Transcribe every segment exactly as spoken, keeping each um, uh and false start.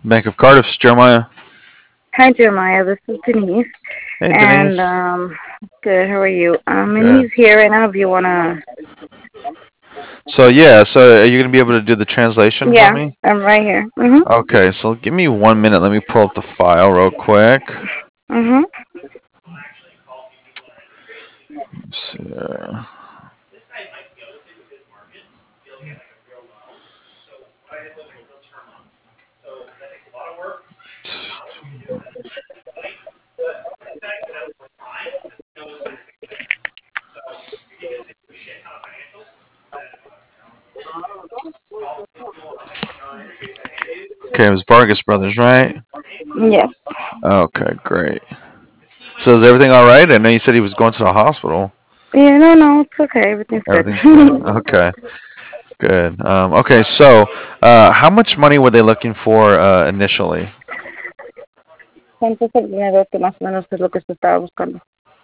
Bank of Cardiff's Jeremiah. Hi, Jeremiah. This is Denise. Hey, And Denise. um, good. How are you? Um, and Good. he's here right now. If you wanna, So yeah, so are you gonna be able to do the translation for yeah, me? I'm right here. Mhm. Okay, so give me one minute. Let me pull up the file real quick. Mhm. Let's see here. Okay, it was Vargas Brothers, right? Yes. Okay, great. So is everything all right? I know you said he was going to the hospital. Yeah. No, no. It's okay. Everything's good. Everything's good. Okay, good. Um, okay, so uh, how much money were they looking for uh, initially? ¿Cuánto es el dinero que más o menos es lo que se estaba buscando?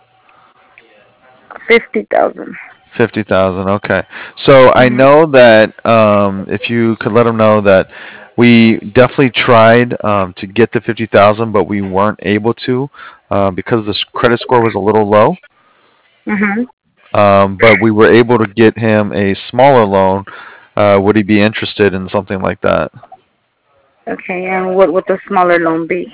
Fifty thousand. Fifty thousand. Okay. So I Mhm. know that um, if you could let them know that we definitely tried um, to get the fifty thousand, but we weren't able to uh, because the s- credit score was a little low. Mhm. Um, but we were able to get him a smaller loan. Uh, would he be interested in something like that? Okay. And what would the smaller loan be?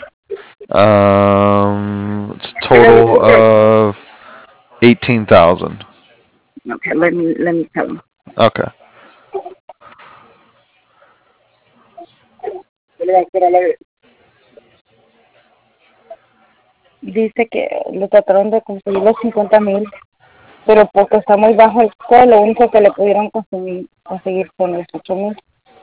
Um, it's a total of eighteen thousand. Okay. Let me let me tell him. Okay. Dice que le trataron de conseguir los cincuenta mil, pero porque está muy bajo el score, lo único que le pudieron conseguir, conseguir son los ocho mil.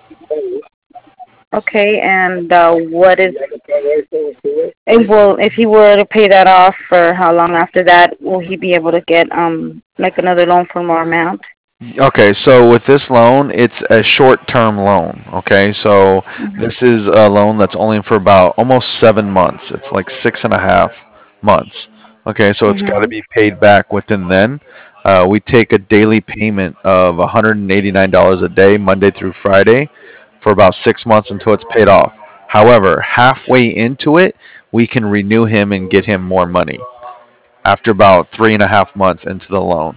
Okay, and uh, what is, and will, if he were to pay that off, for how long after that will he be able to get um like another loan for more amount? Okay, so with this loan, it's a short-term loan. Okay, so this is a loan that's only for about almost seven months. It's like six and a half months. Okay, so it's got to Mhm. be paid back within then. Uh, we take a daily payment of one hundred eighty-nine dollars a day, Monday through Friday, for about six months until it's paid off. However, halfway into it, we can renew him and get him more money after about three and a half months into the loan.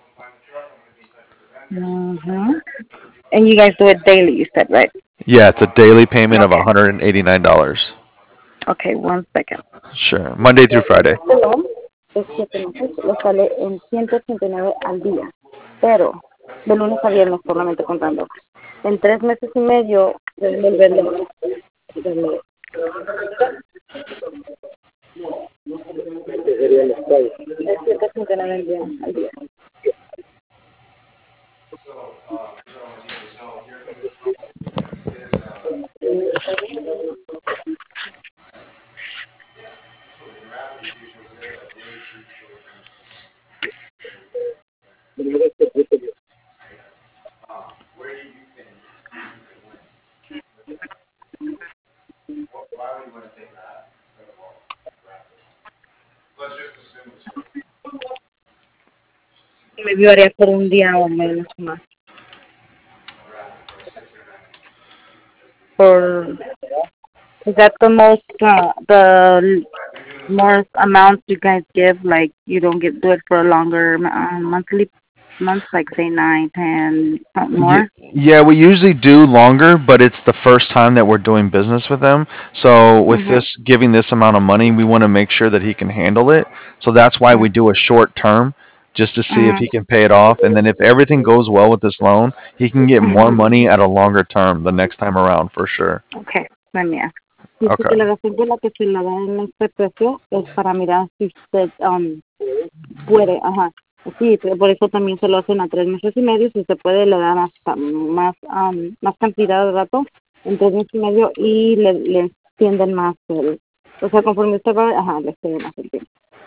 Mhm. And you guys do it daily, you said, right? Yeah, it's a daily payment of Okay. one hundred eighty-nine dollars. Okay, one second. Sure. Monday through Friday. Este loan de siete meses le sale en ciento ochenta y nueve al día, pero de lunes a viernes solamente contando. En tres meses y medio devolverle devolverle de ciento ochenta y nueve al día. Al día. Me llevaría por un día o menos más. For is that the most uh, the more amounts you guys give? Like you don't get do it for a longer uh, monthly months, like say nine, ten, something Ye- more. Yeah, we usually do longer, but it's the first time that we're doing business with them. So with Mhm. this giving this amount of money, we want to make sure that he can handle it. So that's why we do a short term just to see if Mhm. he can pay it off. And then if everything goes well with this loan, he can get more Mhm. money at a longer term the next time around for sure. Okay, let me ask. Dice que Okay. la razón por la que se la da en este precio es para mirar si usted um, puede, ajá. Sí, pero por eso también se lo hacen a tres meses y medio. Si se puede, le dan hasta más, um, más cantidad de rato en tres meses y medio y le, le extienden más el, o sea, conforme usted va, ajá, le extienden más el tiempo.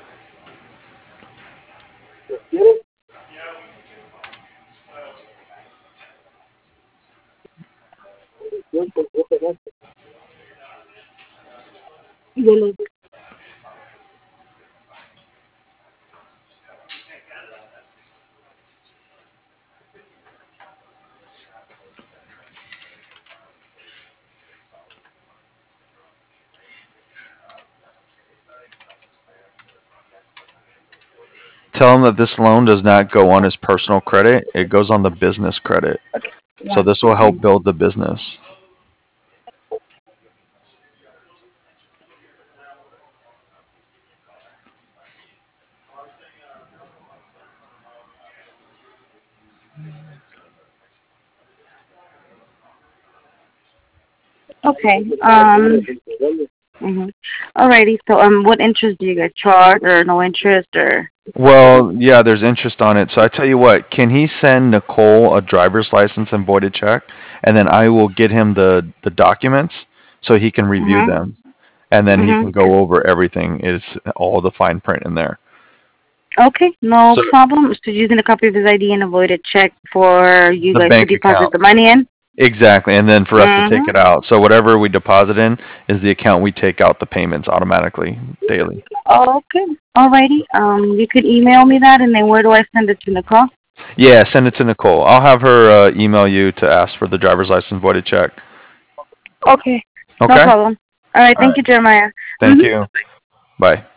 Yo le Tell him that this loan does not go on his personal credit; it goes on the business credit. So One this will help second. build the business. Okay. Um. Mm-hmm. Alrighty. So, um, what interest do you get? Charge or no interest or? Well, yeah, there's interest on it. So I tell you what, can he send Nicole a driver's license and voided check, and then I will get him the the documents so he can review Mm-hmm. them, and then he Mm-hmm. can go over everything. It's all the fine print in there. Okay, no So problem. So using a copy of his I D and a voided check for you the guys to bank deposit account. the money in. Exactly, and then for us to take Mm-hmm. it out. So whatever we deposit in is the account we take out the payments automatically daily. Okay. Alrighty. Um, you could email me that, and then where do I send it to, Nicole? Yeah, send it to Nicole. I'll have her uh, email you to ask for the driver's license voided check. Okay. No Okay? problem. All right. All Thank right. you, Jeremiah. Thank Mm-hmm. you. Bye.